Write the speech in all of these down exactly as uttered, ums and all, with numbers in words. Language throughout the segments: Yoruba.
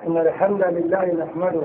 إن الحمد لله نحمده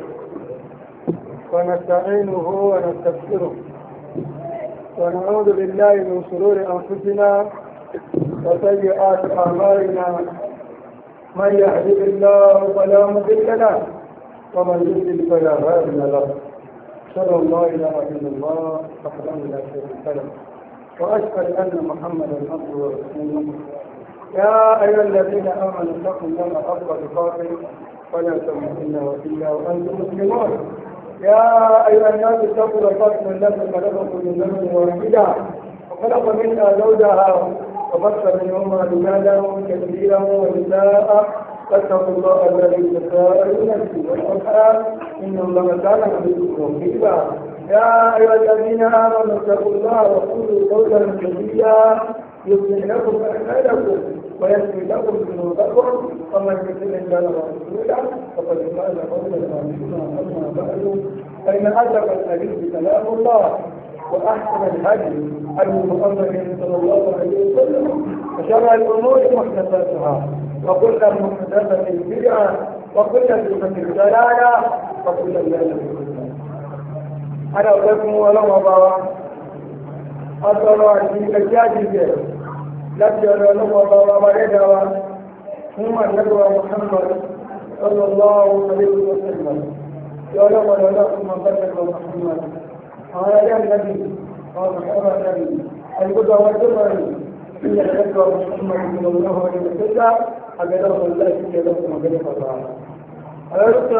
ونستعينه ونستغفره ونعوذ بالله من شرور أنفسنا وسيئات أعمالنا من يهده الله فلا مضل له ومن يضلل فلا هادي له أشهد أن لا إله إلا الله وحده لا شريك له وأشهد أن محمدا عبده ورسوله يا أيها الذين آمنوا اتقوا الله حق تقاته ولا تموتن إلا وأنتم مسلمون يا أيها الناس اتقوا ربكم الذي خلقكم من نفس واحدة وخلق منها زوجها وبث منهما رجالا كثيرا ونساء فاتقوا الله الذي تساءلون به والأرحام إن الله كان عليكم رقيبا يا أيها الذين آمنوا اتقوا الله وقولوا قولا سديدا يصلح لكم أعمالكم ويغفر لكم ذنوبكم ومن يطع الله ورسوله فقد فاز فوزا عظيما. أما بعد فإن أصدق الحديث كلام الله وأحسن الهدي هدي محمد صلى الله عليه وسلم وشر الأمور محدثاتها وكل محدثة بدعة وكل بدعة ضلالة وكل ضلالة في النار. أنا أقول ولو أبا أصدر في الجاهلية láti ọ̀dọ̀ ọlọ́pọ̀ ọba wa bá rẹ̀dà wa fún àjẹ́gbà Muhammad sallallahu alaihi wa sallam tí ọlọ́pọ̀ ọlọ́pọ̀ ma bá jẹ́gbà Muhammad àwọn ayé ànábì àwọn Muhammad ànábì àìgbọ́dọ̀ àwọn tó mọ̀ rí sí àjẹ́gbà Muhammad sallallahu alaihi wa sallam àgbẹ̀dọ̀ ọ̀lá sí ẹlọ́pọ̀ ọ̀gẹ́dẹ̀ pàtàkì àwọn olùsọ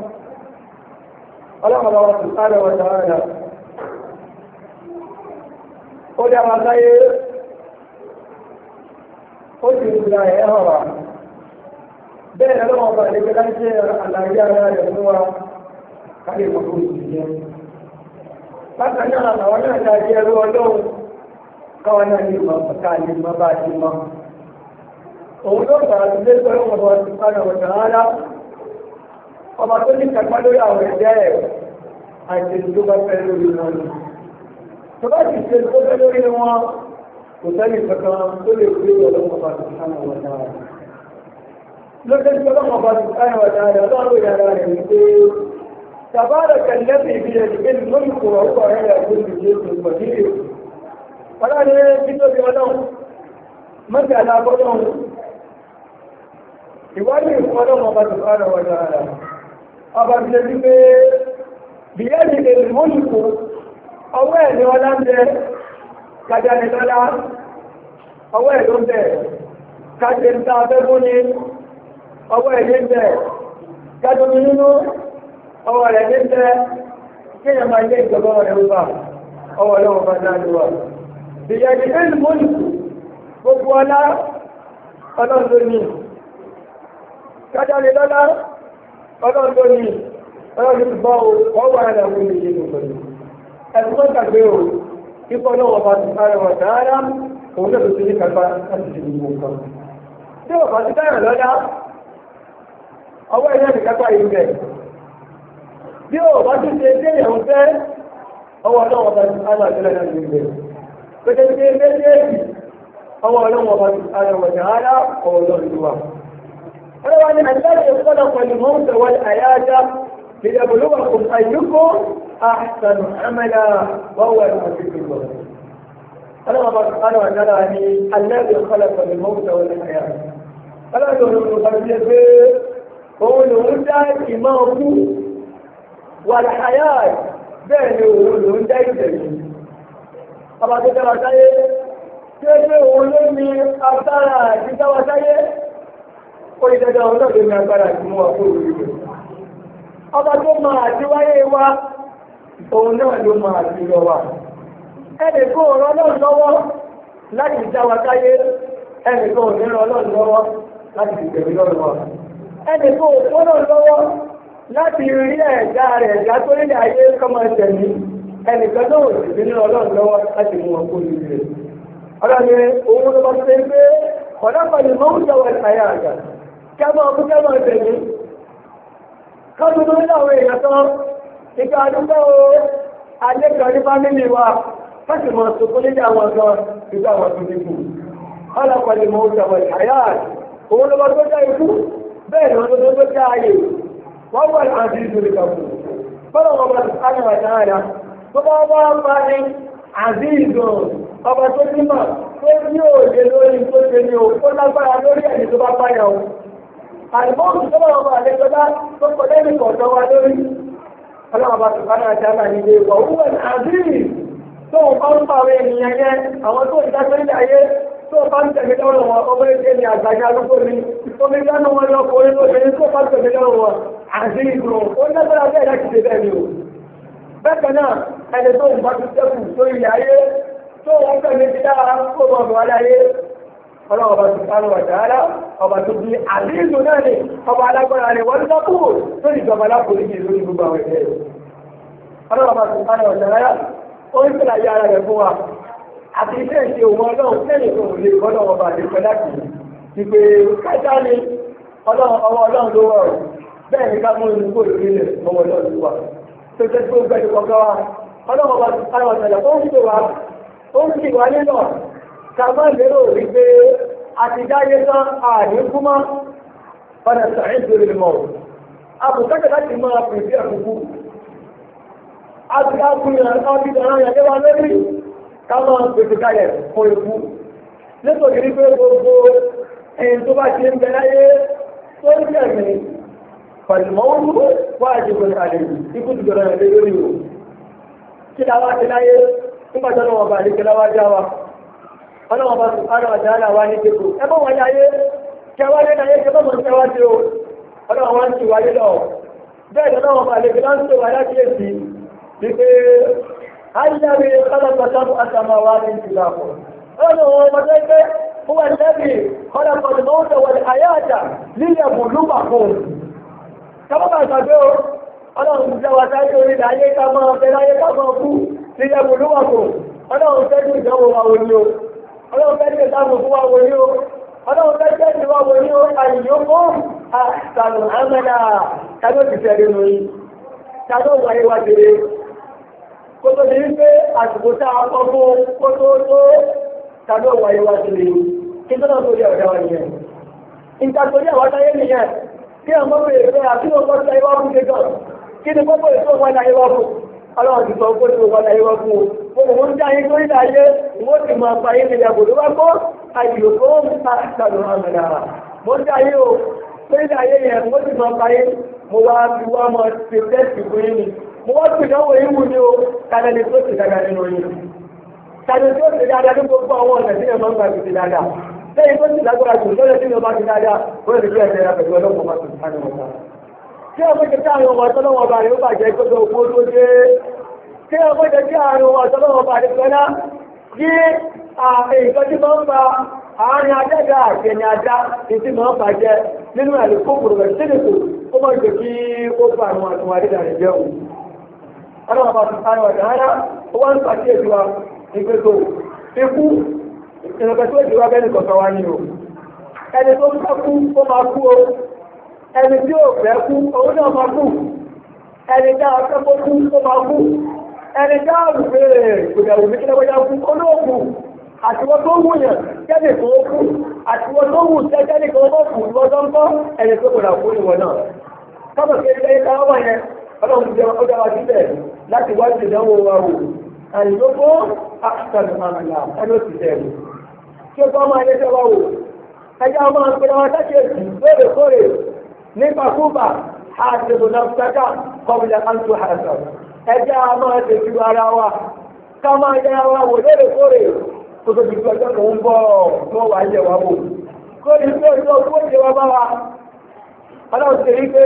ọlọ́pọ̀ ọlọ́pọ̀ subhanahu wa ta'ala ó dá wa sáyé ó ti gbà ẹ̀ ọ̀rọ̀ bẹ́ẹ̀ lọ́wọ́ ọba ìlẹ́gbẹ́ láti àlàyé ara rẹ̀ fún wa káyé mọ̀kó ìjẹ́ bákan náà àwọn náà ta jẹ́ ẹrú ọlọ́run káwọn náà ní ìmọ̀ ká lè mọ́ bá ti mọ́ òun ló bàá ti lé pẹ̀lú ọmọ ọba ti pàdé ọ̀tà rárá ọba tó ní kápá lórí àwọn ẹ̀jẹ̀ ẹ̀ àti tó bá fẹ́ lórí wọn tó bá ti ṣe tó fẹ́ lórí wọn kò sẹ́yìn kankan tó lè gbé ọlọ́pàá bá ti sáà wọ̀ dáadáa. lókè tí ọlọ́pàá bá ti sáà wọ̀ dáadáa lọ́rọ̀ yàrá rẹ̀ ní pé tàbára kẹlẹ́bì ìbí ẹ̀ ìgbé ní lórí kò wà púpọ̀ rẹ̀ àti ìgbé tó pọ̀ sí èrò. ọlọ́run tí tó bí ọlọ́run mọ́tì alábọ́lọ́run ìwádìí ìfọ́lọ́run bá ti sáà wọ̀ dáadáa. ọba ti lè pé bìyẹ́nì èlì mọ́lùkù ọwọ́ ẹ̀ ní ọlá ń bẹ kájáni lọ́lá ọwọ́ ẹ̀ ló ń bẹ̀ kájẹ ń ta afẹ́fún ní ọwọ́ ẹ̀ lé ń bẹ̀ kájọmi nínú ọwọ́ rẹ̀ lé ń bẹ̀ kíyàn máa lé ìjọba rẹ̀ wà ọwọ́ lọ́wọ́ bá dáadé wà ìyàdì ẹ̀lú mọ́lù gbogbo ọlá ọlọ́run ló ní kájáni lọ́lá ọlọ́run ló ní ọlọ́run ti bọ́ ọwọ́ rẹ̀ wọ́n ní ìlú pẹ̀lú ẹ̀sùn tó tàgbé o ikọ̀ lọ́wọ́ bá ti sáré wọ̀ dáadáa òun náà tó ti ní kàgbá láti ṣe gbogbo nǹkan. Tí ó bá ti dáyà lọ́dá, ọwọ́ ẹ̀yẹ́ ti kápá yìí bẹ̀. Bí ó bá ti ṣe dé ìyàwó fẹ́, ọwọ́ ọlọ́wọ́ bá ti sáré àjẹ́lẹ̀ náà yìí bẹ̀. Pẹ̀lú ṣe méjèèjì, ọwọ́ ọlọ́wọ́ bá ti sáré wọ̀ dáadáa ọwọ́ ọlọ́run wà. Ọlọ́wọ́ ni àjẹ́lẹ̀ ìfọ́dọ̀ pẹ̀lú mọ́tò wọlé àyájá ليبلوكم أيكم أحسن عملا وهو العزيز الغفور. الله سبحانه وتعالى الذي خلق الموت والحياة. الله يقول قولوا ذا إمامه والحياة بين قولوا ذا إمامه. أبا تكرا سايه كيف قولوا من أبطالا كتابا سايه وإذا جاءوا لكم من أبطالا كموا قولوا ọba tó máa àti wáyé wá òun náà ló máa àti lọ wá ẹnì kó rán náà lọ́wọ́ láti jáwa káyé ẹnì kó ní rán náà lọ́wọ́ láti ìgbẹ̀mí lọ́wọ́ ẹnì kó tó náà lọ́wọ́ láti rí ẹ̀dá rẹ̀ ẹ̀dá tó rí ayé kọ́mọ ẹ̀sẹ̀mí ẹnì kan náà sì ní rán náà lọ́wọ́ láti mú ọkọ̀ orí rẹ̀ ọlọ́ni òun ló bá ṣe pé ọ̀dọ́pàá ni mọ́ ń jọwọ́ ẹ̀sáyà àgbà kẹ́mọ́ ọkọ̀ kẹ́mọ́ ẹ̀sẹ̀mí kọ́dún tó láwọn èèyàn tán ìgbà àdúgbò alẹ́kọ̀ọ́ ní fámílì wa fásitì mọ̀ sókó nígbà àwọn ọ̀gán ìgbà àwọn tó nígbù ọlọ́pàá ni mo ń jọwọ́ ìhàyà òun ló bá tó jẹ́ ikú bẹ́ẹ̀ ni wọ́n tó tó jẹ́ ayé wọ́n wà láti ìdúrí kàkù bọ́lá wọn bá ti sáré wà dáadáa tó bá wá bá ní àzíìdùn ọba tó nímọ̀ tó ní òye lórí tó ṣe ní òkú lágbára lórí ẹni tó bá báyà o àìmọ́ọ̀sù tó bá wọn bá lè gbọ́dá tó kọ lẹ́nu kọ̀ọ̀tọ́ wa lórí ọlọ́wọ́ bá ti sáré wà dáadáa nílé ìwọ̀ òwúwẹ̀ àzíì tó ń bá ń pàwé ènìyàn yẹn àwọn tó ń dáṣẹ́ ilé ayé tó bá ń tẹ̀lé lọ́rọ̀ wọn ọmọ ẹgbẹ́ ni àgbàjá lókò ní omi dánú wọn lọ́kọ̀ orí tó ṣe ní tó bá ń tẹ̀lé lọ́rọ̀ wọn àti ìgbò ó lágbára bẹ́ẹ̀ láti ṣe bẹ́ẹ̀ ni o bẹ́ẹ̀ náà ẹni tó ń bá ti tẹ́kù tó ilẹ̀ ayé tó wọ́n tẹ̀lé ti dára kó wọn bọ̀ aláyé ọlọ́wọ́ bá ti sáré wà dáadáa ọba tó di àlejò náà ni ọba alágbára ni wọ́n dákú tó ìjọba alákòóní ní lórí gbogbo àwọn ẹ̀jẹ̀ ọlọ́wọ́ bá ti sáré wà dáadáa ó ń tẹ̀lé ayé ara rẹ̀ fún wa àti iṣẹ́ ìṣe òun ọlọ́run lẹ́yìn tó lè gbọ́dọ̀ ọba àdéfẹ́ láti ti pé kájá ni ọwọ́ ọlọ́run ló wọ̀rọ̀ bẹ́ẹ̀ ni ká mú inú kó lórí ilẹ̀ ọwọ́ ọlọ́run ló wà tó jẹ́ tó gbẹ́ni kọ̀ọ̀kan wa ọlọ́run ọba ti sáré ọ̀sẹ̀ ó ń ṣe wa ó ń ṣì wá nínú ká má lérò rí pé àti dáyé tán àní kú mọ́ ọ̀nà sàáyìn tó lè mọ̀ àbùkátà láti máa pèsè àkókò àti àkùnrin àti ìdáná káwọn pèsè kalẹ̀ fún ikú nítorí wípé gbogbo ẹni tó bá ti ń bẹ láyé tó ń tẹ̀mí pàdùmọ́wọ́rú wà àjẹ́gbẹ̀ kalẹ̀ ikú ti gbọ́dọ̀ rẹ̀ lórí o kí la wá ti láyé nígbàtọ́ lọ́wọ́ bá lè kẹlá wá já wa ọlọ́wọ́ bá sì fara ọ̀dá àlà wá ní kéko ẹgbẹ́ wọn láyé kẹwàá lé láyé kẹfẹ́ mọ̀ kẹwàá tí o ọlọ́wọ́ wọn ti wáyé lọ bẹ́ẹ̀ lọ́wọ́ bá lè kẹlá ń tó wà láti èsì wípé الذي خلق سبع سماوات طباقا هذا هو المذكر هو الذي خلق الموت والحياة ليبلوكم كما ما تقول ọlọ́run jẹ́ wa sáyé orí ìdáyé ká máa fẹ́ láyé ká máa kú sí ẹbùlúwàkùn ọlọ́run fẹ́ ní ìdánwò wa wò ní o ọlọ́run fẹ́ ní ìdánwò fún wa wò ní o ọlọ́run fẹ́ jẹ́ ìwà wò ní o àyíyókó àtàlù àmẹ́lá tàbí ti fẹ́ nínú yìí tàbí wáyé wá jẹrẹ kó tó di wípé àsìkò tá a kọ́ fún kó tó tó tàbí wáyé wá jẹrẹ kí tó náà torí ọ̀dá wa nìyẹn ìta torí àwọn táyé nìyẹn kí ọmọ bèèrè pé àti ọmọ tí ayé wá fún gẹ́gọ́ kí ni pọ́pọ̀ ètò wọn láyé wá fún ọlọ́run ti sọ pé tó wọn láyé wá fún o mo ń jáyé tó nílẹ̀ ayé wọ́n ti máa pa ayé nílẹ̀ àbòdó wá kọ́ àyùkó ń ta ìtàlù àmàlà mo ń jáyé o tó nílẹ̀ ayé yẹn wọ́n ti máa pa ayé mo wá fi wá mọ ṣe tẹ́sì fún yín ni mo wá fi ìdánwò yín wù ní o kálẹ̀ ni tó ti dáadáa nínú yín kálẹ̀ tó ti dáadáa ní gbogbo àwọn ọ̀nà tí yẹn máa ń gbà ti dáadáa lẹ́yìn tó ti lágbára jù lọ́lẹ̀ tí wọ́n bá ti dáadáa ó lè fi ẹ̀jẹ̀ ra pẹ̀lú ọlọ́pàá máa tún sáré wọn sáà. Tí ọmọ jẹ́ kí àwọn ọmọ ọ̀tọ́lọ́wọ́ bá rẹ̀ ó bàjẹ́ gbogbo ògbó tó dé. Tí ọmọ jẹ́ kí àwọn ọmọ ọ̀tọ́lọ́wọ́ bá rẹ̀ pẹ́lá kí nǹkan tí máa ń ba àárín adága àti ẹni ajá tí máa ń bàjẹ́ nínú ẹ̀lú kókòrò rẹ̀ sílẹ̀kù ó máa jẹ́ kí ó bá àwọn àtúnwà dídà rẹ̀ jẹ́ òun. Ọlọ́wọ́ bá tún sáré wọn dáadáa ó wá ń pàkíyèsí wa ìgbésò ikú ìrìnàkà tó ìjọba bẹ́ẹ̀ nìkan kan wá ní o ẹni tó ń fẹ́ kú ó máa kú o ẹni tí ó fẹ́ kú òun náà máa kú ẹni tí a fẹ́ kó kú ó máa kú ẹni tí a rù pé ìgbòdàwò ní kílẹ̀wọ́já kú olóòkú àtiwọ́ tó wù yàn kẹ́lẹ̀ tó kú àtiwọ́ tó wù tẹ́kẹ́lẹ̀ kan tó kù lọ́jọ́ ń kọ́ ẹni tó kò kú ìwọ̀n náà kábọ̀ sí ilé káwọ́ yẹn ọlọ́run jẹ́ ọjọ́ wa síbẹ̀ láti wá sí ìdánwò wa wò àìlókó àkàtàlù àmàlà ẹni ó ti tẹ̀lé tí ó bá máa lé jọba wò ẹjá máa ń pèrè wọn sákèèsì lóòrèkóòrè nípakúbà àtẹ̀bù náà kọbílẹ̀ àǹtò àṣà ẹjá máa tẹ̀sí ara wa ká máa yẹ wa wò lóòrèkóòrè tó tó dìbò ọjọ́ kan ń bọ̀ tó wà yẹ wa wò kó ní pé ọjọ́ tó ṣe wa bá wa ọlọ́run ti rí pé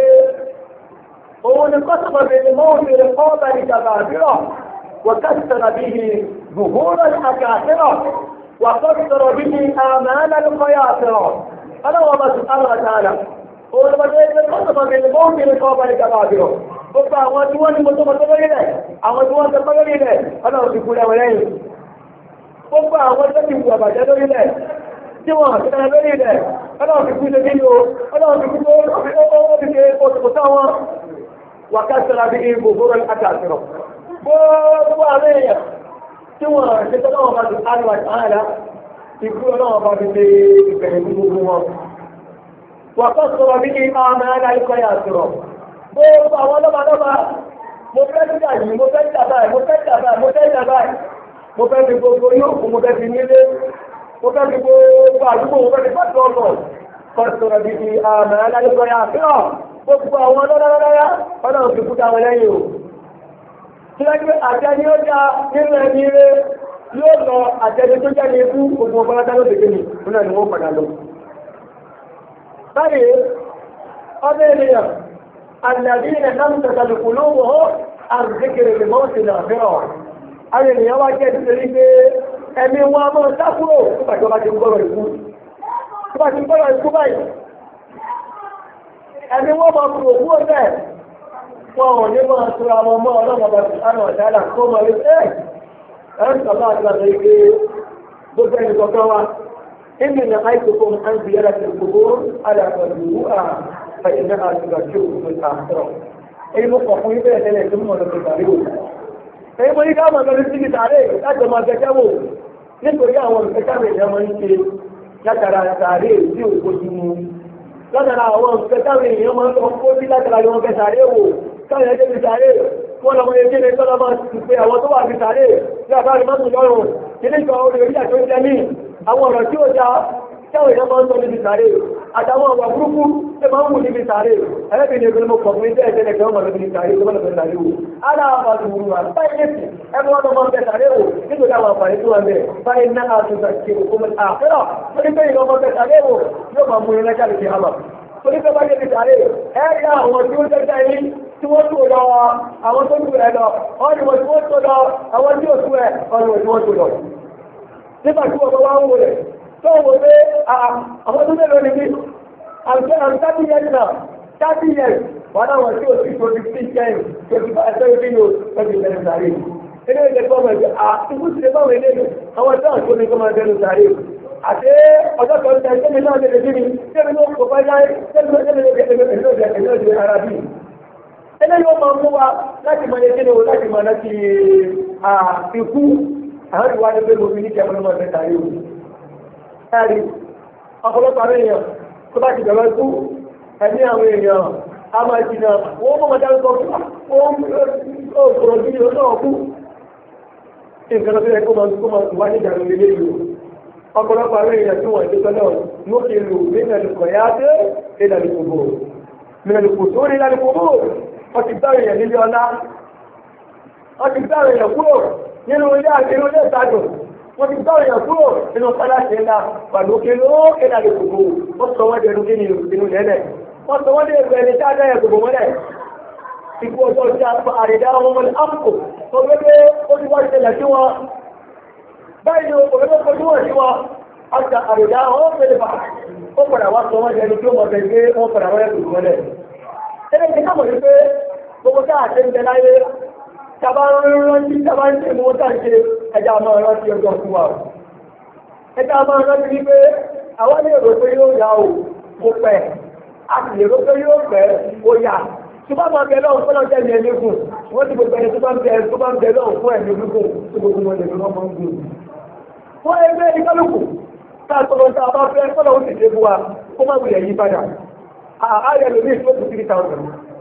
òun ni kọ́sọ̀mọ̀ bèèrè mọ́wọ́n bèèrè kọ́ bá ní jàmbá àbírọ̀ wọ́n kásìtàn àbíyí gbùgbùrọ̀ àkàtìrọ̀ وقصر به آمال الخياطرة أنا وما سبحانه وتعالى هو لما تقول قصر بالموت لقابل كبابره gbogbo àwọn tí wọ́n ní mọ́tò mọ́tò lórí rẹ̀ àwọn tí wọ́n tẹ́kọ́ lórí rẹ̀ ọlọ́run ti kúrẹ́ wọ́n lẹ́yìn gbogbo àwọn tó ti wù àbàjẹ́ lórí rẹ̀ tí wọ́n tẹ́kọ́ lórí rẹ̀ ọlọ́run ti kú ṣe nínú ọlọ́run ti kú ó fi ṣe òtòkòtò wọn wà ká sọ́ra bí i gbogbo rẹ̀ àtàkìrọ̀ gbogbo àwọn èèyàn tí wọ́n ṣe tọ́lọ́ wọn bá ti àríwá ààrẹ ikú ọlọ́wọ́ bá fi lè ìbẹ̀rẹ̀ gbogbo wọn. wà kọ́ sọ̀rọ̀ bí i máa mẹ́rin láìkọ́ yà sọ̀rọ̀ gbogbo àwọn lọ́balọ́ba mo fẹ́ jà yìí mo fẹ́ jà báyìí mo fẹ́ jà báyìí mo fẹ́ jà báyìí mo fẹ́ fi gbogbo yóò fún mo fẹ́ fi nílé mo fẹ́ fi gbogbo àdúgbò mo fẹ́ fi pàtó ọ̀nà kọ́sọ̀rọ̀ bíbí àmì aláyọ̀kọ̀ yà fíhàn gbogbo àwọn lọ́lọ́lọ́lá ọlọ́run fi kúta wọn lẹ́yìn o. tí wọ́n gbé àjẹni ó já nínú ẹni rẹ yóò lọ àjẹni tó jẹ́ ní ikú gbogbo ọba látà ló dègbè ní nínú ẹni wọ́n padà lọ. báyìí ọdún ènìyàn àlàbí ilẹ̀ náà ń tẹ̀sàlùkù lówó àrùkékèrè lè mọ́ sí nàfẹ́ràn. àwọn ènìyàn wá jẹ́ nítorí pé ẹni wọn a máa sá kúrò nígbà tí wọ́n bá ti ń gbọ́rọ̀ ikú. tó bá ti ń gbọ́rọ̀ ikú báyìí ẹni wọ́n máa kúrò kúrò bẹ́ẹ̀ wọn ò ní máa tura wọn mọ́ ọlọ́mọba sùhánà ọ̀dáàlà tó mọ̀ rí ẹ́ ẹ̀rọ sọ̀rọ̀ àti àti ike gbogbo ẹni kọ̀ọ̀kan wa inú ní àìsòkò ń fi yára ti gbogbo alàgbàdù à fẹ̀yìn náà àti gbàjú òkú àtọ̀ èyí mo kọ̀ fún yín bẹ́ẹ̀ tẹ́lẹ̀ tó mọ̀ lọ́sọ̀ tàrí o èyí mo ní ká máa lọ sí ibi tàrí láti máa gẹ́gẹ́ wò nítorí àwọn ìfẹ́kàwé ìyá máa ń ṣe látara tàrí tí ò kojú mu látara àwọn ìfẹ́kàwé ìyá máa ń lọ kó sí látara ìwọ̀n fẹ́ tàrí wò káwọn ẹgbẹ́ fi tàrí wọ́n lọ́mọ ẹgbẹ́ ní tọ́lọ́ máa ti pé àwọn tó wà fi tàrí ní àbárí mọ́tò lọ́rùn ilé ìkọ̀ orí orí àti oúnjẹ ní àwọn ọ̀rọ̀ tí ó já káwọn èèyàn máa ń sọ níbi tàrí àtàwọn ọ̀wà burúkú tó máa ń wù níbi tàrí ẹlẹ́bìn ní ẹgbẹ́ mọ́ fún ilé ẹgbẹ́ ẹgbẹ́ ọmọ lọ́bìn tàrí tó mọ́lọ́bìn tàrí wò aláwọ̀ àti wùrù wà báyìí lẹ́sìn ẹgbẹ́ wọn lọ́mọ bẹ tàrí wò nítorí àwọn àǹfààní tó wà bẹ́ẹ̀ báyìí náà àtúntà ṣe òkú mọ́ àfẹ́rọ̀ ó ní bẹ́ẹ̀ lọ́mọ bẹ tàrí wò yóò máa mú ilẹ̀ jáde kí hàmà torí pé báyìí ti tàrí ẹ̀rí àwọn tí ó tẹ́tẹ́ yìí tí wọ́n tó lọ àwọn tó tó ẹ̀ lọ ọ́nà wọ́n tí wọ́n tó lọ àwọn tí ó tó ẹ̀ ọ̀nà wọ́n tí wọ́n tó lọ. nígbà tí wọ́n wá ń wọlé tó wọ pé àwọn tó mẹ́lọ ní bí àwọn thirty years now thirty years wọ́n náà wọ́n tí ó sì tó ti fi kẹ́yìn tó ti bá ẹsẹ̀ ìbí yóò tó ti bẹ̀rẹ̀ sàárè. ilé ìjẹ fọ́ọ̀mù ẹ̀jẹ̀ àtúkú ti lè bá wọn ilé àwọn tí wọ́n tó ní kó máa bẹ̀rẹ̀ sàárè. àti ọjọ́ kan tẹ̀ ṣẹ́mi náà lè lè bí mi ṣẹ́mi náà kò bá yá ṣẹ́mi náà lè lè lè ara bí ẹlẹ́ yóò máa mú wa láti mọ̀ ẹgbẹ́ lọ́wọ́ láti mọ̀ láti ikú àwọn ìwádìí pé mo fi ní kẹfẹ́ lọ́wọ́ ẹgbẹ́ tàrí òun. ẹ̀rí ọ̀pọ̀lọpọ̀ àwọn èèyàn tó bá ti bẹ̀rẹ̀ ikú ẹ̀mí àwọn èèyàn a máa jìnà wọ́n mọ̀ mọ̀dá lọ́kọ̀ fún òṣòro bí ó náà kú. nǹkan tó yẹ kó máa kó máa wá ní ìjà lórí ilé ìlú ọ̀pọ̀lọpọ̀ àwọn èèyàn tí wọ́n ti tọ́lọ̀ ló ti lò nínú ẹ̀lùkọ̀ yá dé ìlànìkòbò mìírànìkòtò ní ìlànìkòbò wọ́n ti bẹ̀rẹ̀ èèyàn nílé ọlá wọ́n ti bẹ̀rẹ̀ èèyàn kúrò nínú ilé àti ilé ìtajà wọ́n ti bẹ̀rẹ̀ èèyàn kúrò nínú pálásì ńlá pàlú kí ló kéda lè gbogbo wọ́n sọ wọ́n dẹnu kí ni inú lẹ́lẹ̀ wọ́n sọ wọ́n dé ẹgbẹ́ ẹni tí a dá ẹ̀ gbogbo mọ́lẹ̀ ikú ọjọ́ tí a fa àrídá ọmọ ọmọ àpò tó gbé ó ti wá ìṣẹ̀lẹ̀ sí wọn báyìí ni òkòlókò kojú wọn sí wọn ọjà àrídá ọmọ fẹ́lẹ̀ bá ó padà wá sọ wọ́n dẹnu tí ó mọ̀ bẹ̀ gbé wọ́n padà wọ́n ẹ̀ mọ́lẹ̀ ẹni tí káàmọ̀ ní pé gbogbo táà ṣe ń bẹ láyé tàbá rántí tàbá ń tẹ́ mú tàà ṣe ẹja máa rántí ọjọ́ fún wa ẹja máa rántí ní pé àwọn ní èrò pé yóò yá o kò pẹ́ a sì lè rò pé yóò pẹ́ ó yá ṣùgbọ́n máa bẹ lọ́wọ́ fọ́nà jẹ́ ẹni gùn wọ́n ti gbogbo ẹni tó bá ń bẹ tó bá ń bẹ lọ́wọ́ fún ẹni gùn tó gbogbo wọn lè lọ́wọ́ máa ń gùn. wọ́n ẹgbẹ́ ẹni kálukú táà tọ́lọ́ tá a bá fẹ́ fọ́nà ó sì ṣe fún wa kó má wulẹ̀ yí padà ààrẹ lórí ìṣòkù three thousand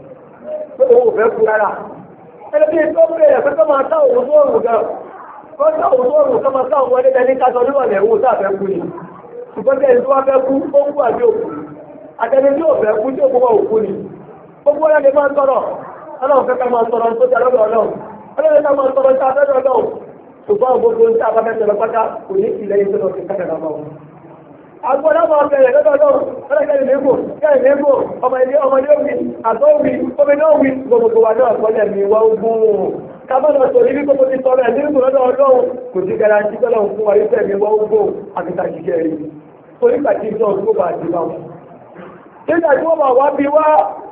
tó owó fẹ́ kú rárá ẹlẹ́bí tó bẹ̀rẹ̀ pé kọ́ máa tá òun tó rùn gan kọ́ tá òun tó rùn kọ́ máa tá òun wọlé dání ká sọ níwọ̀n ẹ̀wọ̀n tá fẹ́ kú ni ṣùgbọ́n tẹ́lẹ̀ tó wá fẹ́ kú ó kú àbí òkú àtẹni tí ò fẹ́ kú tí ó kú wá òkú ni gbogbo ọlọ́dẹ máa ń tọrọ ọlọ́run fẹ́ ká máa tọrọ tó ti alọ́dọ̀ ọlọ́run ọlọ́run ká máa tọrọ tá a fẹ́ lọ́dọ̀ ṣùgbọ́n gbogbo ní tá a bá fẹ́ tọrọ pátá kò ní ìlẹ́yìn tó lọ sí kákàdá máa wọn agbọ́dá máa bẹ̀rẹ̀ lọ́dọọdọ́ ọlọ́kẹ́lẹ̀ lébò kẹ́lẹ̀ lébò ọmọ ilé ọmọ ilé òwì àgọ́ òwì omi náà wì gbogbo wa náà kọ́lẹ̀ mi wá ogun kábọ́nà sọ níbi gbogbo ti tọrọ ẹ̀mí ìgbò lọ́dọ̀ ọlọ́run kò sí gara sí tọ́lọ́run fún wa yóò mi wá ogun àtìta jíjẹ rí torí pàtí ìjọ òṣùwò bá ti bá wọn. nígbà tí wọ́n bá wá bí wá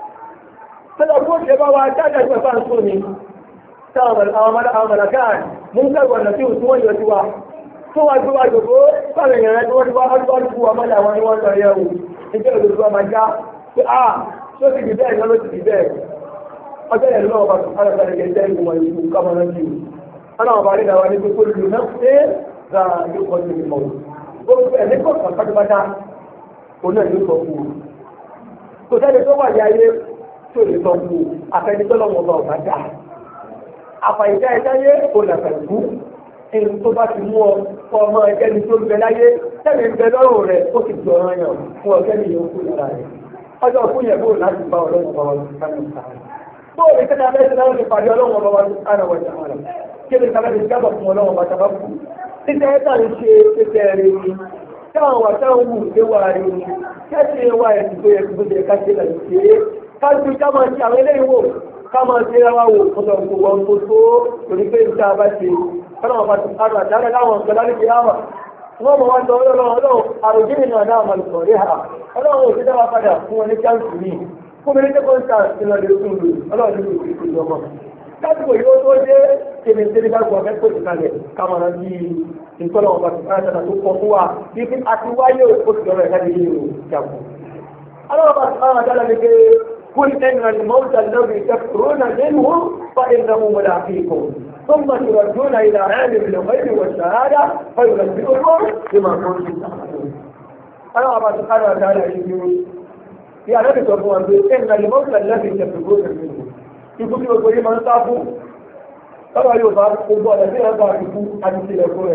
tọ́lọ̀ fún òṣèré bá wa jáde ẹgbẹ́ fà ń sọ ni táwọn mọ̀lákáà mú kẹrù ọ̀nà tí òṣùwọ̀n yọ sí wa tó wá gbé wá jòkó sáàrẹ̀ ìrìn tó wọ́n ti wá ọdún fún wa mọ́lá wọn ni wọ́n lọ yẹ wò ìjẹ́ òdòdó ọmọ já pé à tó ti dì bẹ́ẹ̀ lọ́lọ́ ti dì bẹ́ẹ̀ ọjọ́ yẹn lọ́wọ́ bá tún ara sáré gẹ̀ẹ́jẹ́ ìgbìmọ̀ ìlú kámọ́nà jù ọlọ́wọ́ bá rí dáwà ní pé kó lù náà ṣe ra yóò kọ́ sí ìmọ̀ gbogbo ẹ̀ ní kọ̀ọ̀kan pátápátá òun náà yóò sọ fún un kò sẹ́ni tó wà ní ayé tó lè sọ wù àfẹnitọ́lọ́wọ́ ọba ọba dá àfàìdá ẹ̀dáyé olàfẹ̀kú ẹni tó bá ti mú ọ ọmọ ẹgbẹ́ ni tó ń bẹ láyé tẹ́lẹ̀ ń bẹ lọ́rùn rẹ̀ ó ti jọ ọ̀ràn yàn fún ọjọ́ ní ìyókù lára rẹ̀ ọjọ́ fún yẹ̀ bóò láti bá ọlọ́run ọba wọn sáré sáré bóò ní kẹta mẹ́sàn náà ti pàdé ọlọ́run ọba wọn sáré wọn sáré kí ni kàbẹ́ ti jábọ̀ fún ọlọ́run ọba sábà kú títẹ́ ẹ̀ta ń ṣe títẹ́ rẹ̀ ni táwọn wà táwọn wù dé wà rẹ̀ ni kẹ́sì wà ẹ̀sìn tó yẹ kó tó yẹ ká ṣe lẹ́yìn ṣe é ká ju ká máa ṣe àwọn eléyìí wò ká máa ṣe ara wò ọ̀dọ̀ kò wọ́n tó tó torí pé níta bá ṣe kọ́nà ọba ti ká àti àrẹ láwọn ọ̀gá láti fi áwà wọ́n mọ̀ wá sọ ọlọ́run ọlọ́run àròjì nínú àdá àmàlùkọ̀ rí ha ọlọ́run ò ti dáwà padà fún wọn ní chánsì ní fún mi ní tẹ́kọ̀ọ́ sáà sí lọ lè tún lò ọlọ́run ní kò sí ọmọ lásìkò yóò tó dé kèmí tẹ́lẹ̀ bá gbọ́ fẹ́ pèsè kalẹ̀ káwọn bí nǹkan ọba ti ká ṣẹlẹ̀ tó kọ fún wa bí fi àti wáyé oṣù lọ́rọ̀ ẹ̀ka nìyí o jàpọ̀. ọlọ́run bá ti ká wọn dára léke kún ẹnu àlùmọ́ọ̀tà lọ́rọ̀ ìtẹ́kùrọ́nà nínú fa ìnáwó wọn àfikún. ثم تردون إلى عالم الغيب والشهادة فينبئكم بما كنتم تعملون. أنا أبا سبحانه وتعالى يقول يا نبي صلى إن الموت الذي تفرقون منه يقول يقول من صافوا ترى يوضع قلبه الذي يضع يقول عن سلكوه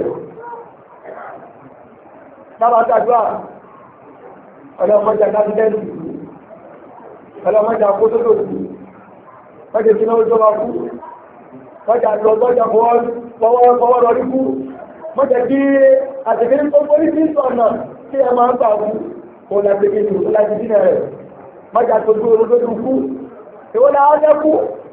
ترى تجوى ألا ما جاء نبي ألا ما جاء قدره فجأة سنو الجواب mọ́jà lọ lọ́jà fọwọ́ lọ rí kú mọ́jà bí àtẹ̀kẹ́ tó borí sí ọ̀nà tí ẹ máa ń gbà fún òun àtẹ̀kẹ́ ní òun láti dínà rẹ̀ mọ́jà tó dúró lójú kú èwo la ájẹ́ kú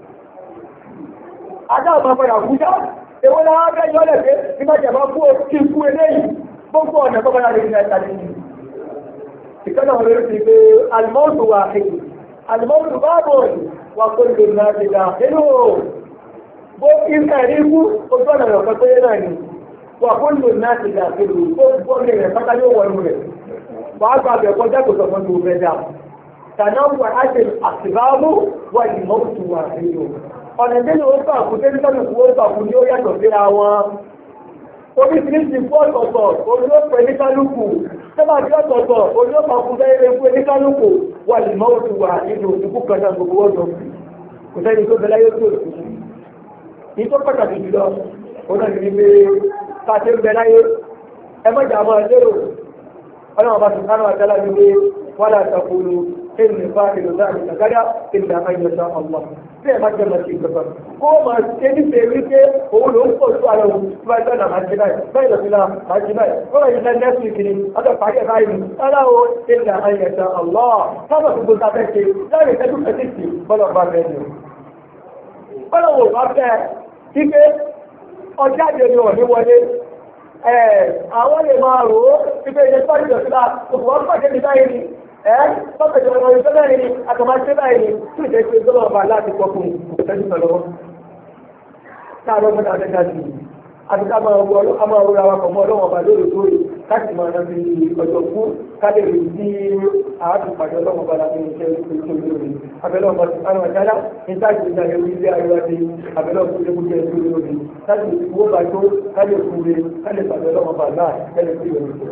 ajá ọmọ padà kú já èwo la ájẹ́ yọ lẹ́gbẹ́ ní mọ́jà bá kú kí kú eléyìí gbogbo ọ̀nà tó bára rẹ̀ ní ẹ̀ta ní ìkọ́nà wọn lórí ti pé alimọ́ọ̀tù wà kéjì alimọ́ọ̀tù bá bọ̀ wà kó lè máa ti dà nínú bó ìfẹ́ rí mú ojú ọ̀nà rẹ̀ pẹ́pẹ́ náà ni wà fún lò náà ti dà pẹ̀lú ó gbọ́ ní rẹ̀ pátá yóò wọnú rẹ̀ wà á gbàgbẹ́ kọjá kò sọ fún mi ò fẹ́ dà tànà wà á ṣe àtìráàmù wà ní mọ́tò wà nínú ọ̀nà ìdílé ó gbà kú tẹ́lẹ̀ tọ́lù kú ó gbà kú ní ó yàtọ̀ síra wọn oríṣiríṣi fún ọ̀tọ̀ọ̀tọ̀ olóòpẹ̀ ní kálukú sábà tí ọ̀tọ̀ọ̀tọ̀ olóòpẹ̀ kú bẹ́ẹ̀ fún ní kálukú wà ní mọ́tò wà nínú ìdúkú kan náà gbogbo ọ̀dọ̀ kò sẹ́ni tó bẹ láyé tó ní tó pàtàkì jùlọ ọ̀nà ìrìnlẹ̀ tàbí ń bẹ láyé ẹmọ́jà máa lérò ọlọ́wọ́ bá tún kánà àtàlà nílé wà látàkùnlù ilẹ̀ bá ìlú láàrin àgádá ilẹ̀ àyẹ̀sà ọmọ bí ẹ má jẹ́ mọ̀ sí ìjọba kó máa ṣe ní ṣe rí pé òun ló ń pọ̀ sí ara òun tí wọ́n gbọ́dọ̀ máa ṣe báyìí báyìí lọ sí náà máa ṣe báyìí ó rẹ̀ ilẹ̀ next week ni ọjọ́ parí ẹ̀ báyìí ni aláwo ilẹ̀ àyẹ̀sà ọlọ́ sábà gbogbo ta fẹ́ ṣe láàrin ìṣẹ́jú pẹ̀tẹ́sì bọ́lọ̀ bá bẹ́ẹ̀ ni bọ́lọ̀ wò bá bẹ́ẹ̀ ike ọjáde ni ọ̀ní wọlé àwọn lè máa rò ó ipé ilé sọ́ọ̀dì ìjọsílá òkú wọ́n pàdé ní báyìí ni ẹ́ sọ́ọ̀dì ọ̀nà ìjọba báyìí ni àtọ̀máṣe báyìí ni tí ìjẹ́ ṣe gbọ́dọ̀ ọba láti pọ̀ fún ìtẹ́jú pẹ̀lú táàrọ̀ mọ́ta àtẹ́jà sí àti ká máa wọ a máa rọra wa pọ̀ mọ́ ọlọ́wọ́ ọba lórí lórí láti máa ná sí ọjọ́ fún kálẹ̀ rí sí àádùpàdé ọlọ́wọ́ ọba láti ṣe ìṣẹ́ lórí abẹ́lẹ́ ọba ti àwọn àjálá ní táàgì ìjà ẹ̀rọ ilé ayéwá sí abẹ́lẹ́ ọba tó kúrò ẹ̀rọ lórí láti ìwó bá tó kálẹ̀ kúrè kálẹ̀ pàdé ọlọ́wọ́ ọba náà kálẹ̀ kúrè lórí.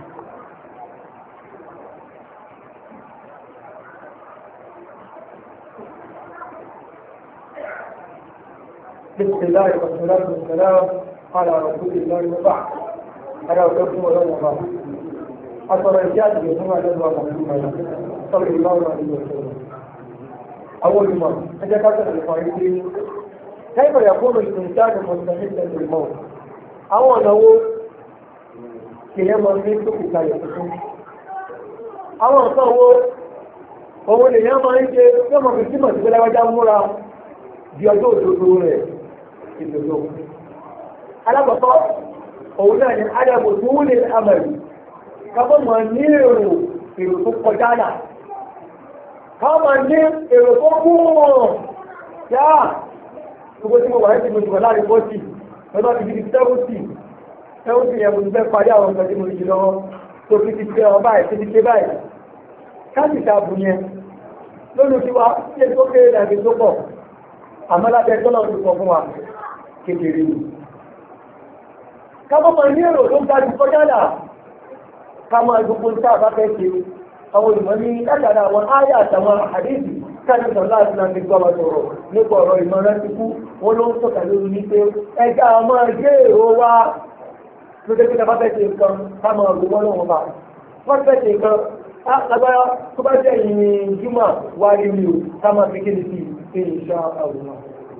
بسم الله والصلاة والسلام على رسول الله وبعد أنا أقول ولو وبعد أصلا الجاد يسمى جدوى محمد صلى الله عليه وسلم أول ما أجا كاتب الفائدين كيف يكون الإنسان مستحيلا للموت أول هو كيما نيتو في كاية أول هو هو اللي يما يجي يما في سمة بلا وجه مرة بيجو دورة ìdòdó. Alábọ̀tọ́, òun náà ni Ádámù tó wúlé àmàrí, kábọ̀ mọ̀ ní èrò èrò tó kọjá náà. Kábọ̀ mọ̀ ní èrò tó kúrò yáà, gbogbo tí mo wà ní mo jùlọ láàrin fọ́tì, lọ́dọ́ ti di sẹ́wọ́tì, sẹ́wọ́tì yẹn mo ti fẹ́ parí àwọn ọ̀sán tí mo jù lọ́wọ́ tó fi ti ṣe ọ báyìí, ti ti ṣe báyìí. Káàkiri ṣàbù yẹn, lónìí tí wa ṣe tó kéré dàbí tó pọ̀, àmọ́ lábẹ́ tọ́lọ̀ ti pọ̀ fún wa. Kékeré ni. Kábọ́ máa ní èrò tó gbájú kọjá là, ká máa gbogbo ń sáà bá fẹ́ ṣe, àwọn olùmọ̀ ní látara àwọn áyà àtàwọn àdéhì káàdì sọ̀rọ̀ láti náà ti gbọ́ sọ̀rọ̀ nípa ọ̀rọ̀ ìmọ̀ràn ti kú wọn ló ń sọ̀kà lórí ní pé ẹja máa gé èrò wa lóde pé bá fẹ́ ṣe nǹkan ká máa gbé wọn lọ́wọ́ bá wọ́n fẹ́ ṣe nǹkan lágbára tó bá jẹ́ ìyìn júmọ̀ wá rí mi ò ká máa fi kéde sí ṣe ìṣọ́ àwòrán.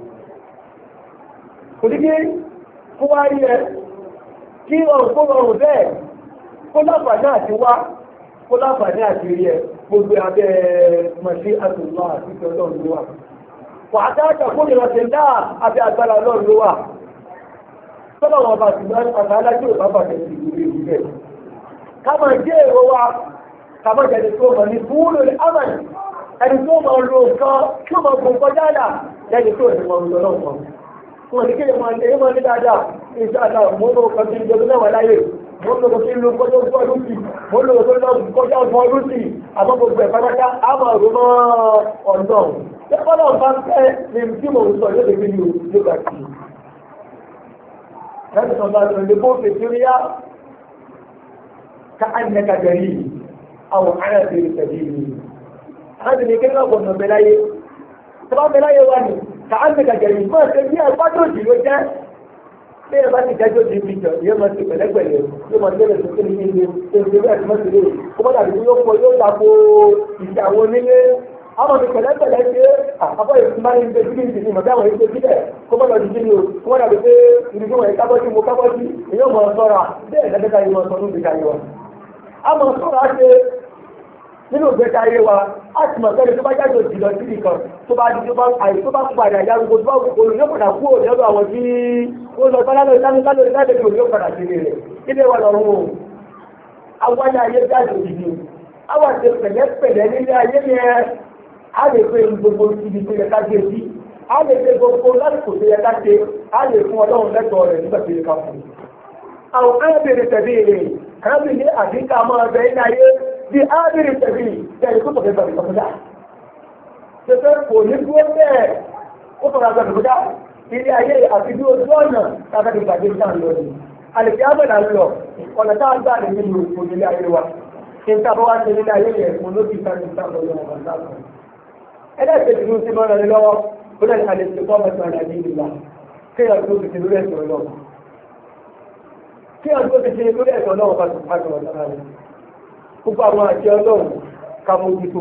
kò ní kí fún wá rí ẹ kí ọ̀rùn kó rọrùn bẹ́ẹ̀ kó láǹfààní àti wá kó láǹfààní àti rí ẹ gbogbo abẹ́ mọ̀ṣí àtùnú àti ìfẹ́ ọlọ́run ló wà. Wà á dáadáa kó ìrọ̀ ṣe dá abẹ́ agbára ọlọ́run ló wà. Sọ́dọ̀ wọn bá ṣùgbọ́n àti alájò bá bàtẹ̀ sí ìlú ìlú bẹ́ẹ̀. Ká máa jẹ́ èrò wa, ká máa jẹ́ tó mọ̀ ní fúlò ní Amàn. Ẹni tó mọ̀ lo nǹkan tí ó mọ̀ gùn kọjá là lẹ́ni tó ní mọ̀ lọ lọ́wọ́. Wọ́n ní kí ni máa ń lé mọ́ ní dáadáa. Ìṣàlá mo lọ kọ́ sí ìjọba náà wà láyé. Mo lọ kọ́ sí ìlú kọjá ọdún ọdún sí. Mo lọ kọ́ sí kọjá ọdún ọdún sí. Àmọ́ gbogbo ẹ̀ pátákà á máa rò mọ́ ọ̀nà. Ṣé bọ́lá bá fẹ́ ní tí mo sọ yóò lè fi ní o gbà sí. Láti sọ bá sọ lè bó fèsì rí yá. Ká á nẹ́ka gẹ̀rí àwọn ará ìbéèrè tẹ̀lé mi. Láti ní kí wọ́n gbọ̀nà bẹ̀láyé. Tọ́lá bẹ̀láyé wà ní ká á nẹ́ka gẹ̀rí. Máa ṣe bí ẹ̀fá tó jì ló jẹ́. Bí ẹ bá ti jẹ́jọ́ di ibi jọ, yóò máa ti pẹ̀lẹ́pẹ̀lẹ́, yóò máa tẹ́lẹ̀ tó kéde ní ilé, tó ń tẹ́lẹ̀ àti mọ́tò lé. Kó bá dàbí yóò pọ̀ yóò dàpọ̀ ìṣe àwọn onílé. Àwọn ti pẹ̀lẹ́pẹ̀lẹ́ ṣe àbọ̀ ìfúnmá ní ibi ìdílé ìdílé mọ̀ bí àwọn ìṣe sílẹ̀. Kó bá dàbí kíni o, kó bá dàbí pé ìdílé wọn ìkábọ́sí mo kábọ́sí, èyí ò mọ̀ sọ́ra, bẹ́ẹ̀ lẹ́gbẹ̀ta yìí mọ̀ sọ ní ìgbéga yìí wa. A mọ̀ sọ́ra ṣe nínú ìgbésẹ̀ ayé wa a ti mọ̀ sẹ́ni tó bá jáde òjìlọ sí nìkan tó bá di tó bá àyè tó bá padà ya gbogbo tó bá gbogbo olùyó padà kú òní ọ̀dọ̀ àwọn tí ó lọ sọ́lá lórí sáré lórí sáré lórí olùyó padà sí ilé rẹ̀ ilé wa lọ́rùn o àwọn ayé jáde òjìlọ àwọn àti pẹ̀lẹ́pẹ̀lẹ́ nílé ayé yẹn a lè pe gbogbo ibi tó yẹ ká gbé sí a lè pe gbogbo lásìkò tó yẹ ká ṣe a lè fún ọlọ́run lẹ́tọ̀ọ́ rẹ̀ nígbà tó yẹ ká fún un. àwọn arábìnrin tẹ̀lé rẹ̀ arábìnrin àdínkà máa bẹ ní ayé bí ábìrì tẹ̀lé tẹ̀lé tó tọ̀fẹ́ bẹ̀rẹ̀ tọ̀fẹ́dá. Ṣé kò ní dúró bẹ́ẹ̀ ó tọ̀rọ̀ àgbà tọ̀fẹ́dá ilé ayé àti bí ojú ọ̀nà tàbí ìgbàgbé sáà lọ ni. Àlèkè ábẹ̀dà lọ ọ̀nà tá a gbà lè nínú òjòlé ayé wa. Ṣé n tábọ̀ wá ṣe nílé ayé yẹn mo ló ti sáré sáà lọ lọ́wọ́ ọ̀gá sáà. Ẹlẹ́sẹ̀ tí mo ti mọ́ rẹ̀ lọ́wọ́ ó lẹ́nu àlèkè kọ́ mẹ́ta àdàbí ìlà kéèyàn tó ti ṣe lórí ẹ̀sọ̀ lọ́wọ́. Kéèyàn tó ti ṣe lórí ẹ̀sọ̀ lọ́wọ́ bá ti pàṣẹ ọ̀dọ́ rẹ̀. Gbogbo àwọn àti ọlọ́run ká mójútó.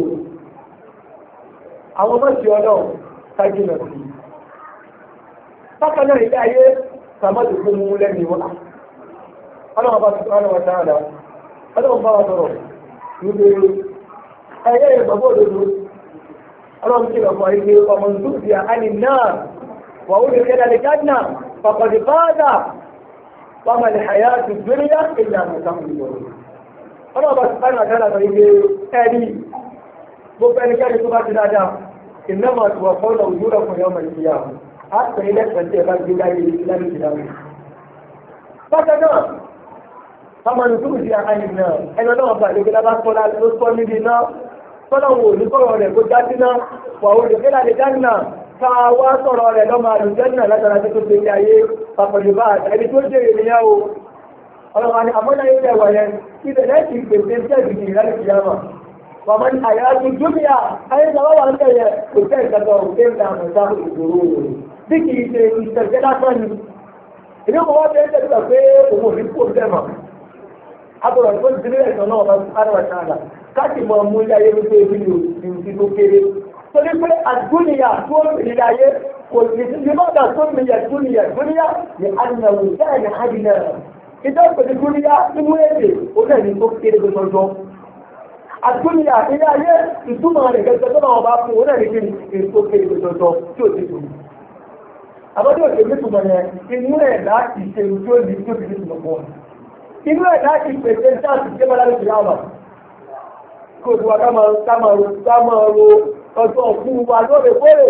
Àwọn ọmọ sí ọlọ́run ká jìnà sí. Bákan náà ilé ayé sàmọ́tò fún mú lẹ́nu wọn. Ọlọ́run bá tuntun ọlọ́run sáà dá. Ọlọ́run bá wa sọ̀rọ̀ níbi ẹyẹ ìgbàgbọ́ òdodo. Ọlọ́run kìlọ̀ fún ayé ọmọ nǹkan ti àánì náà. Wà ó lè kẹ́lá lè jáde pàpàdé báàdà. Wọ́n máa lè àyà àti dúníyà ìlànà ìtàkùn ìwọ̀n. Ọlọ́ọ̀bá ti fánà dára lọ ilé ẹ̀rí gbogbo ẹnikẹ́ni tó bá ti dáadáa ìnáwó àti wà fọ́nà òjúrọ̀ fún ọmọ ìyá á tẹ̀lé lẹ́sẹ̀ tí ẹ bá gbé láyé láyé ìdáwó. Bákan náà, ọmọnù tó kù sí àárín náà ẹni ọlọ́wọ́ bá lè bá sọ́lá ló sọ níbi náà sọ́nà wò ní sọ̀rọ̀ rẹ̀ kó já sí náà wà ó lè kéde àlejò náà ká wá sọ̀rọ̀ rẹ̀ lọ́mọ àlùjẹ́ náà látara tó tó ṣe ní ayé pàpàdé bá ẹni tó jèrè níyàwó. Ọlọ́wọ́ ni àmọ́nà ilẹ̀ wà yẹn ibẹ̀ lẹ́sìn ìpèsè tẹ́ẹ̀bì ìrìnlẹ̀ ìyáma. Wàmọ́ ní àyájú Júmíà, ayé ìjọba wà ń tẹ̀yẹ kò tẹ́ ìgbàgbọ́ òkè ńlá àmọ́sá ìgbòho rẹ̀. Bí kìí ṣe ìṣẹ̀jẹ́ lásán ni. Ìlú kò wọ́n tẹ́ tẹ́lẹ̀ pé òun ò ní kó bẹ́ẹ̀mà. Agbọ̀rọ̀ tó ti rí ẹ̀sán náà bá ara ṣáàlà. Káàkiri mọ mú ilé ayé wípé ebi ni òsì tó kéré. Torí pé àdúnyà tó ń ilé ayé kò sì ní bọ́dà tó ń yẹ dúnyà dúnyà ní àdìnàwó bẹ́ẹ̀ ni àdìnàwó. Ìjọ ìpèsè dúníyá nínú èdè ó náà ní tó kéré gbogbo. Àdúnyà ilé ayé ìtumọ̀ rẹ̀ gẹ́gẹ́ tó náà bá fún ó náà ní kí ní tó kéré gbogbo tí ó ti tù. Àbọ́dé òkè mítùmọ̀ yẹn inú ẹ̀ láti ṣe tí ó ní tí ó fi mítùmọ̀ fún ọ. Inú ẹ̀ láti pèsè sáàtì tí ó bá láti yáwà. Kó o ti wá ká máa ro ọjọ́ fún wa lóòrèkóòrè.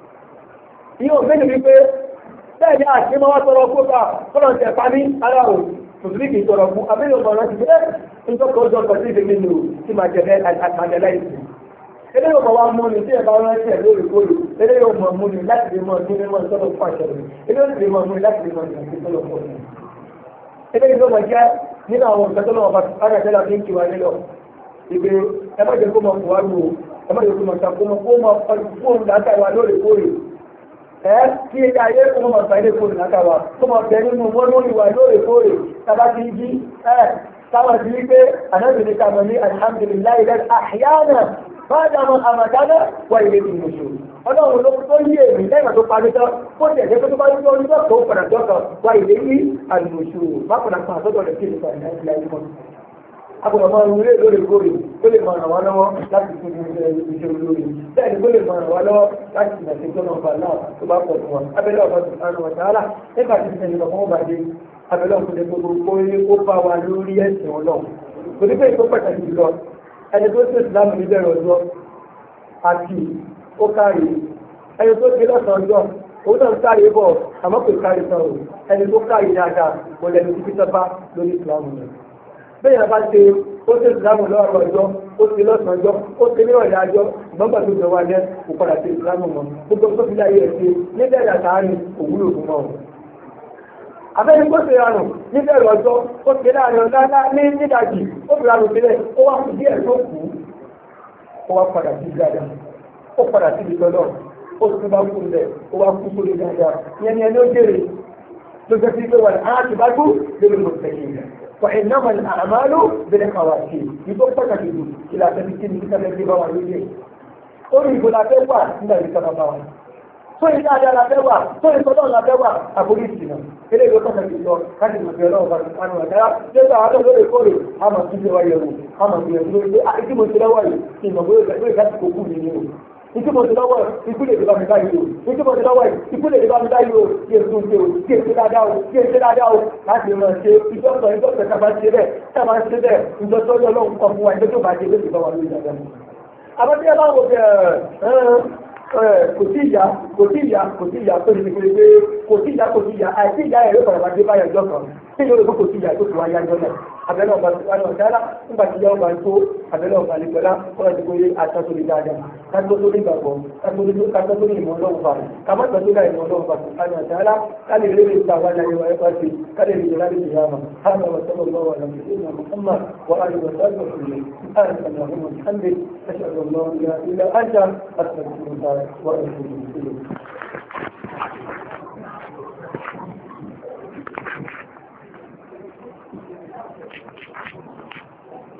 Ìyóò mẹ́nu wípé bẹ́ẹ̀ ni àti máa wá tọrọ kó bá kọ́nà tẹ̀ pa ní ara ò tòbí kìí tọrọ fún abẹ́rẹ́ ọmọ ọ̀rọ̀ ti bẹ́ẹ̀ nítorí ọjọ́ kan sí ìdílé ní o tí máa jẹ àjẹlẹ́ ìsìn. eléyìí ọmọ wa mú ni tí ẹ bá ránṣẹ́ lórí kóòlù eléyìí ọmọ mú ni láti lè mọ ní mímọ́ ìtọ́lọ̀ fún àṣẹ rẹ̀ eléyìí lè mọ mú ni láti lè mọ ìtọ́lọ̀ ìtọ́lọ̀ fún ọ̀sẹ̀. eléyìí ló máa jẹ́ nínú àwọn ìtọ́lọ̀ ọba àgbàjẹ́lá ní ìkíwá nílọ ìgbé ẹ má jẹ́ kó mọ kó wá lò ọmọ yòókù mọ̀ ta kó mọ kó mọ fóònù láta wa lóòrèkóòrè ẹ kí ilé ayé kó mọ ta ilé fóònù láta wa kó mọ bẹ nínú wọn lórí wa lóòrèkóòrè tábà ti ń jí ẹ táwọn ti rí pé ànábìrin ká mọ ní alhamdulilayi lẹ àhíyáná fáadàmọ àmàdánà wà ilé ìmọ̀ṣọ́ ọlọ́run ló tó yé èmi lẹ́yìn tó parí tán kó tẹ̀ ẹ́ tó bá ní ọdún tó tó padà jọ́kọ̀ wá ilé ní àlùmọ̀ṣọ́ má padà pa àtọ́jọ́ rẹ̀ kí ní pa ìlà ìlà ìmọ̀. agbọ̀dọ̀ máa ń wúlé lóòrèkóòrè ó lè máa ràn wá lọ́wọ́ láti fún iṣẹ́ olóore bẹ́ẹ̀ ni ó lè máa ràn wá lọ́wọ́ láti ìgbà tí tó náà bá náà tó bá pọ̀ fún wa abẹ́lẹ́ ọ̀gá tó sáré wọn sáárà nígbà tí ìṣẹ̀lẹ̀ ìgbà kan ó bàjé abẹ́lẹ́ ọ̀kùnrin gbogbo kó bá wa lórí ẹ̀sìn ọlọ́run kò ní bẹ́ẹ̀ tó pàtàkì jùlọ ẹni tó ṣe ìsìlámù níbẹ̀rẹ̀ ọjọ́ àti ó kárí ẹni tó ṣe lọ́sàn ọjọ́ òun náà ń kárí bọ̀ àmọ́ kò kárí tán o ẹni tó kárí dáadáa kò lẹ́nu títí tọ́pá lórí ìsìlámù rẹ̀. bẹ́ẹ̀ yẹn bá ṣe ó ṣe ìsìlámù lọ́rọ̀ ọjọ́ ó ṣe lọ́sàn ọjọ́ ó ṣe ní ọ̀rẹ́ àjọ ìgbọ́ngbà tó jọ wá jẹ́ kò padà ṣe ìsìlámù mọ́ gbogbo tó fi láyé ẹ̀ ṣe níbẹ̀rẹ̀ àtàárín òwúlò fún mọ́ abẹ́ni kó ṣe ránù níbẹ̀rẹ̀ ọjọ́ ó ṣe láàrin ọ̀dá ní nídàjì ó fi ránù sílẹ̀ ó wá kú díẹ̀ tó kù ó wá padà sí dáadáa ó padà sí ìtọ́lọ́ ó sì bá kú lẹ̀ ó wá kú sórí dáadáa ìyẹn ni ẹni ó jèrè ló jẹ́ sí pé wà ní àti bá kú lórí mo tẹ̀lé rẹ̀ wà ní náà ní àmàlú bẹ̀rẹ̀ kàwá sí ìbò pàtàkì jù kí la fẹ́ fi kí ni kí ká fẹ́ bá wà lórí ẹ̀ ó rí ìbò la fẹ́ wà nígbà tí ká bá wà tó yìí dáadáa la fẹ́ wà tó yìí tọ́lọ́ la fẹ́ wà àbúrí ìsìnà eré ìwé pàtàkì lọ káàkiri ìgbà ọlọ́run bá ti panu ọ̀dá lẹ́gbà àwọn lórí kórè àmọ̀ tí ó wáyé wò àmọ̀ tí ó lórí pé ìdí mo ti lọ́wọ́ yìí kí ìmọ̀ bóyá ìgbà ìgbà kò kú nìyí o ìdí mo ti lọ́wọ́ ikú lè dìbà mi báyìí o ìdí mo ti lọ́wọ́ ikú lè dìbà mi báyìí o kí èso ṣe o kí èso dáadáa o kí èso dáadáa o láti máa ṣe ìjọsọ ìjọsọ tábà ṣe bẹ́ẹ̀ tábà ṣe bẹ́ẹ̀ ìjọsọ ọlọ́run kọ fún wa ìjọsọ bá ṣe lóṣù bá wà lórí ìdájọ́ àbọ̀tí ẹ bá wọ kò sí ìyá kò sí ìyá kò sí ìyá tó ní pé pé kò sí ìyá kò sí ìyá àìsí ìyá ẹ̀rọ padà bá dé báyà ọjọ́ kan tí yóò lè kó sí ìyá tó fi wáyé ajọ́ náà abẹ́lẹ́ ọba tó wáyé ọ̀dá lá nígbà tí ìyá ọba tó abẹ́lẹ́ ọba àlejòlá wọ́n ti kórè aṣọ tó lè dáadáa kátó tó ní ìgbàgbọ́ kátó tó ní ìmọ̀ ọlọ́run fa kàmá tó tó láì ìmọ̀ ọlọ́run fa wáyé ọ̀dá lá kálí lè lè ta wáyé ayé wáyé pàṣẹ kálí lè lè lè yá ma hàn wà sọ́mọ́ lọ́wọ́ àlọ́ سيدنا محمد وآله وصحبه وسلم سبحانك اللهم وبحمدك أشهد أن لا إله إلا أنت أستغفرك وأتوب إليك